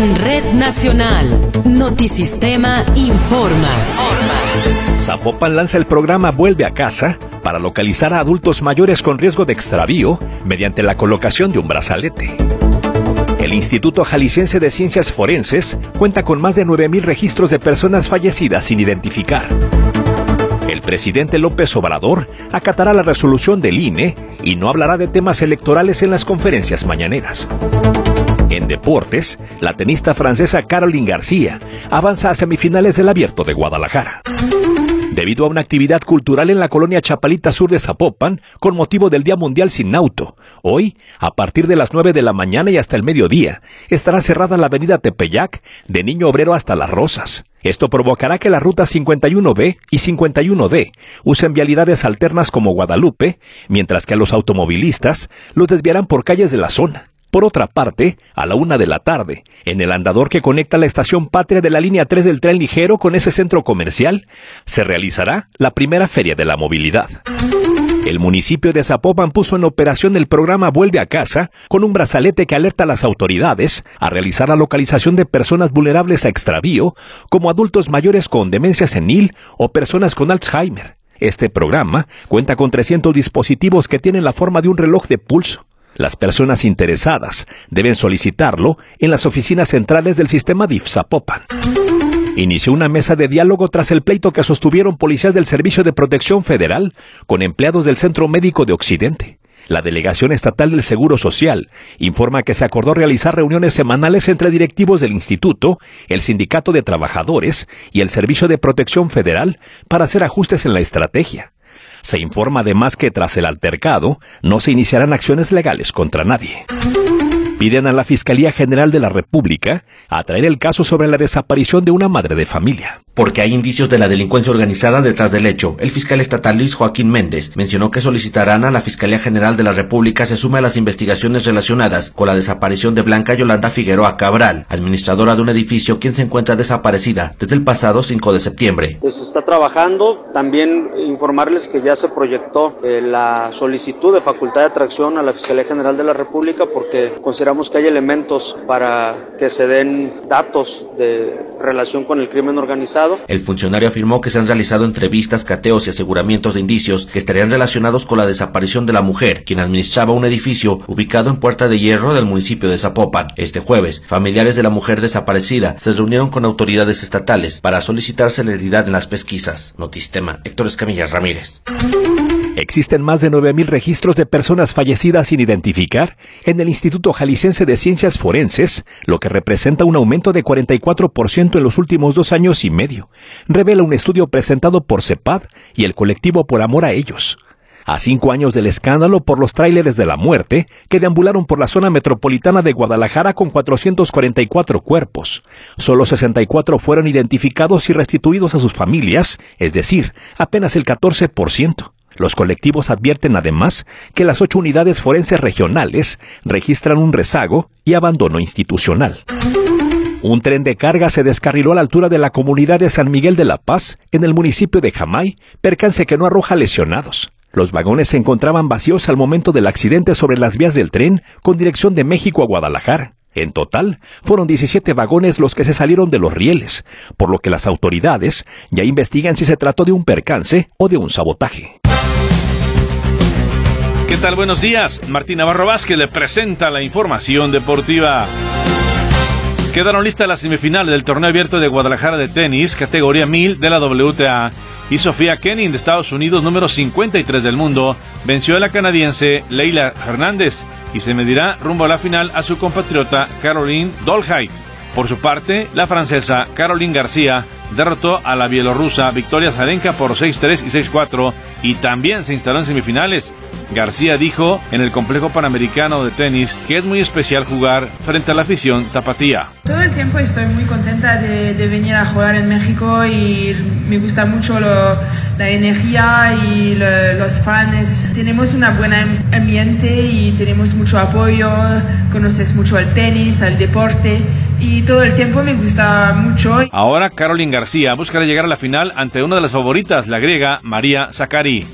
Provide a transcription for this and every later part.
En Red Nacional, Notisistema informa. Zapopan lanza el programa Vuelve a Casa para localizar a adultos mayores con riesgo de extravío mediante la colocación de un brazalete. El Instituto Jalisciense de Ciencias Forenses cuenta con más de 9,000 registros de personas fallecidas sin identificar. El presidente López Obrador acatará la resolución del INE y no hablará de temas electorales en las conferencias mañaneras. En deportes, la tenista francesa Caroline García avanza a semifinales del Abierto de Guadalajara. Debido a una actividad cultural en la colonia Chapalita Sur de Zapopan, con motivo del Día Mundial Sin Auto, hoy, a partir de las 9 de la mañana y hasta el mediodía, estará cerrada la avenida Tepeyac, de Niño Obrero hasta Las Rosas. Esto provocará que las rutas 51B y 51D usen vialidades alternas como Guadalupe, mientras que a los automovilistas los desviarán por calles de la zona. Por otra parte, a la 1 de la tarde, en el andador que conecta la estación Patria de la línea 3 del tren ligero con ese centro comercial, se realizará la primera Feria de la Movilidad. El municipio de Zapopan puso en operación el programa Vuelve a Casa con un brazalete que alerta a las autoridades a realizar la localización de personas vulnerables a extravío, como adultos mayores con demencia senil o personas con Alzheimer. Este programa cuenta con 300 dispositivos que tienen la forma de un reloj de pulso. Las personas interesadas deben solicitarlo en las oficinas centrales del sistema DIF Zapopan. Inició una mesa de diálogo tras el pleito que sostuvieron policías del Servicio de Protección Federal con empleados del Centro Médico de Occidente. La Delegación Estatal del Seguro Social informa que se acordó realizar reuniones semanales entre directivos del instituto, el Sindicato de Trabajadores y el Servicio de Protección Federal para hacer ajustes en la estrategia. Se informa además que tras el altercado no se iniciarán acciones legales contra nadie. Piden a la Fiscalía General de la República atraer el caso sobre la desaparición de una madre de familia. Porque hay indicios de la delincuencia organizada detrás del hecho, el fiscal estatal Luis Joaquín Méndez mencionó que solicitarán a la Fiscalía General de la República se sume a las investigaciones relacionadas con la desaparición de Blanca Yolanda Figueroa Cabral, administradora de un edificio quien se encuentra desaparecida desde el pasado 5 de septiembre. Se está trabajando, también informarles que ya se proyectó la solicitud de facultad de atracción a la Fiscalía General de la República porque consideramos que hay elementos para que se den datos de relación con el crimen organizado. El funcionario afirmó que se han realizado entrevistas, cateos y aseguramientos de indicios que estarían relacionados con la desaparición de la mujer, quien administraba un edificio ubicado en Puerta de Hierro del municipio de Zapopan. Este jueves, familiares de la mujer desaparecida se reunieron con autoridades estatales para solicitar celeridad en las pesquisas. Notisistema, Héctor Escamilla Ramírez. Existen más de 9,000 registros de personas fallecidas sin identificar en el Instituto Jalisciense de Ciencias Forenses, lo que representa un aumento de 44% en los últimos 2 años y medio, revela un estudio presentado por CEPAD y el colectivo Por Amor a Ellos. A 5 años del escándalo por los tráileres de la muerte que deambularon por la zona metropolitana de Guadalajara con 444 cuerpos, solo 64 fueron identificados y restituidos a sus familias, es decir, apenas el 14%. Los colectivos advierten además que las 8 unidades forenses regionales registran un rezago y abandono institucional. Un tren de carga se descarriló a la altura de la comunidad de San Miguel de la Paz, en el municipio de Jamay, percance que no arroja lesionados. Los vagones se encontraban vacíos al momento del accidente sobre las vías del tren con dirección de México a Guadalajara. En total, fueron 17 vagones los que se salieron de los rieles, por lo que las autoridades ya investigan si se trató de un percance o de un sabotaje. ¿Qué tal? Buenos días. Martín Navarro Vázquez le presenta la información deportiva. Quedaron listas las semifinales del torneo abierto de Guadalajara de tenis, categoría 1000 de la WTA. Y Sofía Kenin, de Estados Unidos, número 53 del mundo, venció a la canadiense Leila Hernández y se medirá rumbo a la final a su compatriota Caroline Dolhait. Por su parte, la francesa Caroline García derrotó a la bielorrusa Victoria Azarenka por 6-3 y 6-4 y también se instaló en semifinales. García dijo en el complejo panamericano de tenis que es muy especial jugar frente a la afición tapatía. Todo el tiempo estoy muy contenta de venir a jugar en México y me gusta mucho la energía y los fans. Tenemos una buena ambiente y tenemos mucho apoyo, conoces mucho el tenis, el deporte y todo el tiempo me gusta mucho. Ahora Caroline García buscará llegar a la final ante una de las favoritas, la griega María Sakkari.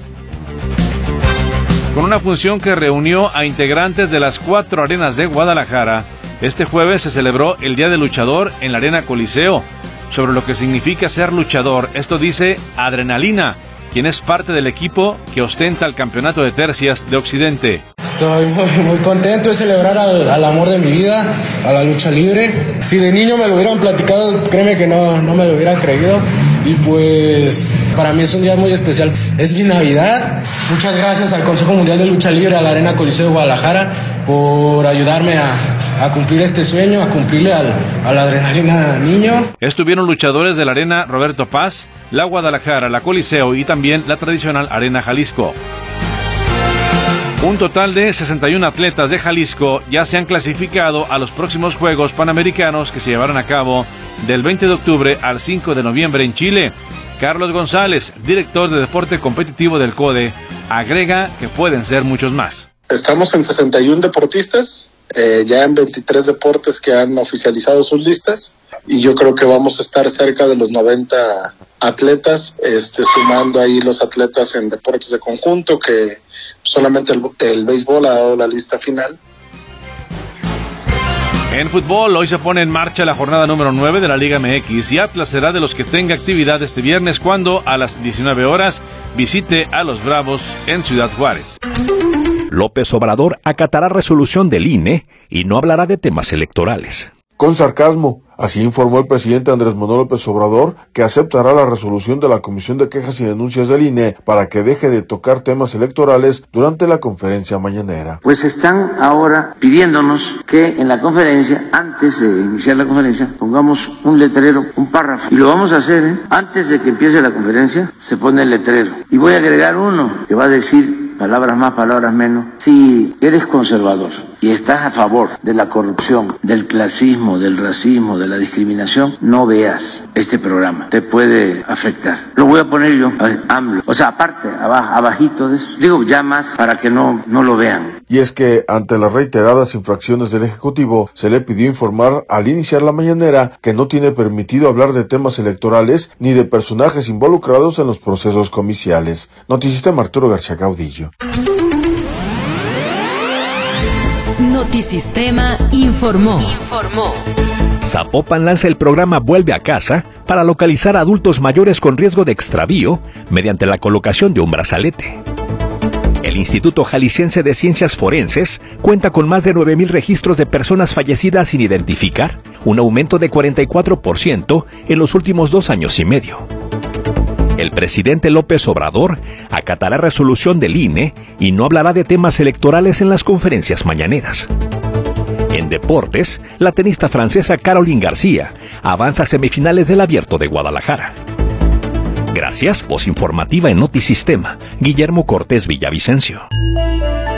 Con una función que reunió a integrantes de las 4 arenas de Guadalajara, Este jueves se celebró el Día del Luchador en la Arena Coliseo. Sobre lo que significa ser luchador, esto dice Adrenalina, quien es parte del equipo que ostenta el campeonato de tercias de Occidente. Estoy muy contento de celebrar al amor de mi vida, a la lucha libre. Si de niño me lo hubieran platicado, créeme que no me lo hubieran creído. Y pues para mí es un día muy especial. Es mi Navidad. Muchas gracias al Consejo Mundial de Lucha Libre, a la Arena Coliseo de Guadalajara, por ayudarme a cumplir este sueño, a cumplirle al Adrenalina niño. Estuvieron luchadores de la Arena Roberto Paz, la Guadalajara, la Coliseo y también la tradicional Arena Jalisco. Un total de 61 atletas de Jalisco ya se han clasificado a los próximos Juegos Panamericanos que se llevarán a cabo del 20 de octubre al 5 de noviembre en Chile. Carlos González, director de deporte competitivo del CODE, agrega que pueden ser muchos más. Estamos en 61 deportistas, ya en 23 deportes que han oficializado sus listas, y yo creo que vamos a estar cerca de los 90 atletas, sumando ahí los atletas en deportes de conjunto, que solamente el béisbol ha dado la lista final. En fútbol, hoy se pone en marcha la jornada número 9 de la Liga MX y Atlas será de los que tenga actividad este viernes cuando a las 19 horas visite a los Bravos en Ciudad Juárez. López Obrador acatará resolución del INE y no hablará de temas electorales. Con sarcasmo, así informó el presidente Andrés Manuel López Obrador, que aceptará la resolución de la Comisión de Quejas y Denuncias del INE para que deje de tocar temas electorales durante la conferencia mañanera. Pues están ahora pidiéndonos que en la conferencia, antes de iniciar la conferencia, pongamos un letrero, un párrafo. Y lo vamos a hacer, Antes de que empiece la conferencia, se pone el letrero. Y voy a agregar uno que va a decir, palabras más, palabras menos, si eres conservador y estás a favor de la corrupción, del clasismo, del racismo, de la discriminación, no veas este programa, te puede afectar. Lo voy a poner yo, AMLO, o sea, aparte, abajito de eso, digo ya más para que no lo vean. Y es que ante las reiteradas infracciones del Ejecutivo, se le pidió informar al iniciar la mañanera que no tiene permitido hablar de temas electorales ni de personajes involucrados en los procesos comiciales. Noticista Arturo García Caudillo. Notisistema informó. Zapopan lanza el programa Vuelve a Casa para localizar a adultos mayores con riesgo de extravío mediante la colocación de un brazalete. El Instituto Jalisciense de Ciencias Forenses cuenta con más de 9,000 registros de personas fallecidas sin identificar, un aumento de 44% en los últimos 2 años y medio. El presidente López Obrador acatará resolución del INE y no hablará de temas electorales en las conferencias mañaneras. En deportes, la tenista francesa Caroline García avanza a semifinales del Abierto de Guadalajara. Gracias, voz informativa en Notisistema, Guillermo Cortés Villavicencio.